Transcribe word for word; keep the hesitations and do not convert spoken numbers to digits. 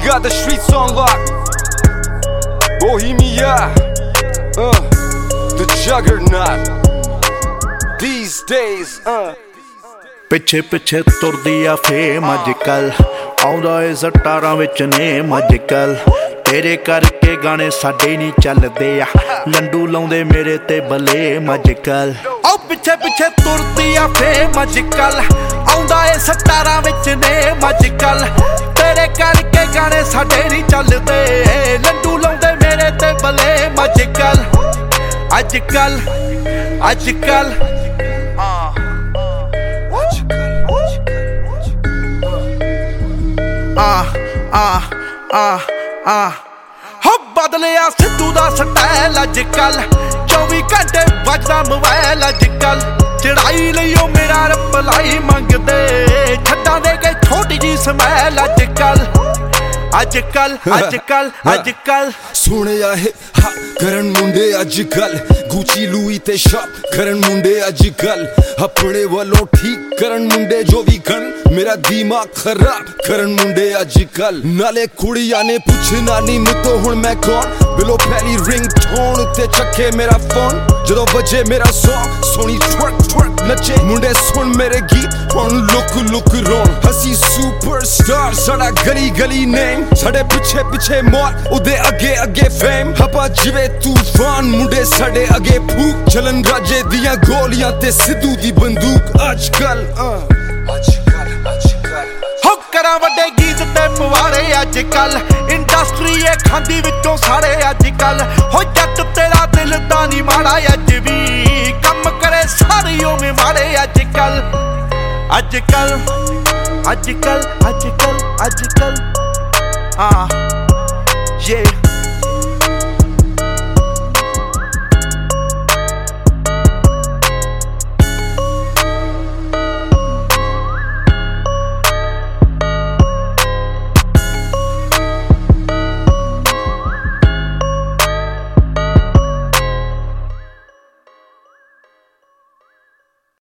got the streets on lock. Bohemia, uh, the juggernaut. These days, uh. ਪਿੱਛੇ ਪਿੱਛੇ ਤੁਰਦੀ ਆ ਫੇਮ ਅੱਜ ਕੱਲ, ਆਉਂਦਾ ਏ ਸਟਾਰਾਂ ਵਿੱਚ ਨੇਮ ਅੱਜ ਕੱਲ। ਤੇਰੇ ਕਰਕੇ ਗਾਣੇ ਸਾਡੇ ਨਹੀਂ ਚੱਲਦੇ ਆ, ਲੰਡੂ ਲਾਉਂਦੇ ਮੇਰੇ ਤੇ ਬਲੇਮ ਅੱਜ ਕੱਲ। ਆਓ ਪਿੱਛੇ ਪਿੱਛੇ ਤੁਰਦੀ ਆ ਫੇਮ ਅੱਜ ਕੱਲ, ਆਉਂਦਾ ਏ ਸਟਾਰਾਂ ਵਿੱਚ ਨੇਮ ਅੱਜ ਕੱਲ। ਤੇਰੇ ਕਰਕੇ ਗਾਣੇ ਸਾਡੇ ਨਹੀਂ ਚੱਲਦੇ, ਲੰਡੂ ਲਾਉਂਦੇ ਮੇਰੇ ਤੇ ਬਲੇਮ ਅੱਜ ਕੱਲ। ਅੱਜ ਕੱਲ ਅੱਜ ਕੱਲ ਆ ਆ ਆ ਆ ਹੋ ਬਦਲਿਆ ਸਿੱਧੂ ਦਾ ਸਟਾਈਲ ਅੱਜ ਕੱਲ, ਚੌਵੀ ਘੰਟੇ ਵੱਜਦਾ ਮੋਬਾਈਲ ਅੱਜ ਕੱਲ। ਚੜਾਈ ਲਈ ਉਹ ਮੇਰਾ ਰਿਪਲਾਈ ਮੰਗਦੇ, ਛੱਡਾਂ ਦੇ ਕੇ ਛੋਟੀ ਜੀ ਸਮੈਲ ਅੱਜ ਕੱਲ। ਅੱਜ ਕੱਲ ਅੱਜ ਕੱਲ ਅੱਜ ਕੱਲ ਸੁਣਿਆ ਹੈ ਹਾ ਕਰਨ ਮੁੰਡੇ ਅੱਜ ਕੱਲ, ਗੁੱਚੀ ਲੂਈ ਤੇ ਸ਼ਾਪ ਕਰਨ ਮੁੰਡੇ ਅੱਜ ਕੱਲ। ਆਪਣੇ ਵੱਲੋਂ ਠੀਕ ਕਰਨ ਮੁੰਡੇ ਜੋ ਵੀ ਕਰਨ, ਮੇਰਾ ਦਿਮਾਗ ਖਰਾਬ ਕਰਨ ਮੁੰਡੇ ਅੱਜ ਕੱਲ। ਨਾਲੇ ਕੁੜੀਆਂ ਨੇ ਪੁੱਛਣਾ ਨੀ ਮੁੱਤੋਂ ਹੁਣ ਮੈਂ ਕੌਣ, ਬਿਲੋ ਪਹਿਲੀ ਰਿੰਗ ਟੋਨ ਉੱਤੇ ਚੱਕੇ ਮੇਰਾ ਫੋਨ। ਜਦੋਂ ਵੱਜੇ ਮੇਰਾ ਸੌਂਗ ਸੋਹਣੀ ਟਵਰਕ ਟਵਰਕ ਨੱਚੇ ਮੁੰਡੇ, ਸੁਣ ਮੇਰੇ ਗੀਤ ਹੁਣ ਲੁਕ ਲੁਕ ਰੋਣ। ਅਸੀਂ ਸੁਪਰਸਟਾਰ ਸਾਡਾ ਗਲੀ ਗਲੀ ਨੇਮ, ਸਾਡੇ ਪਿੱਛੇ ਪਿੱਛੇ ਮੌਤ ਉਹਦੇ ਅੱਗੇ ਅੱਗੇ ਫੇਮ। ਹਵਾ ਜਿਵੇਂ ਤੂਫਾਨ ਮੁੰਡੇ ਸਾਡੇ ਅੱਗੇ ਫੂਕ, ਚਲਨ ਰਾਜੇ ਦੀਆਂ ਗੋਲੀਆਂ ਤੇ ਸਿੱਧੂ ਦੀ ਬੰਦੂਕ ਅੱਜ ਕੱਲ। ਅੱਜ ਕੱਲ ਅੱਜ ਕੱਲ ਹੋ ਕਰਾਂ ਵੱਡੇ ਗੀਤ ਤੇ ਪਵਾੜੇ ਅੱਜ ਕੱਲ, ਇੰਡਸਟਰੀ ਏ ਖਾਂਦੀ ਵਿੱਚੋਂ ਸਾਰੇ ਅੱਜ ਕੱਲ। ਹੋ ਜੱਟ ਤੇਰਾ ਦਿਲ ਤਾਂ ਨਹੀਂ ਮਾੜਾ ਅੱਜ ਵੀ, ਕੰਮ ਕਰੇ ਸਾਰੇ ਉਵੇਂ ਮਾੜੇ ਅੱਜ ਕੱਲ। ਅੱਜ ਕੱਲ ਅੱਜ ਕੱਲ ਅੱਜ ਕੱਲ ਅੱਜ ਕੱਲ ਆ yeah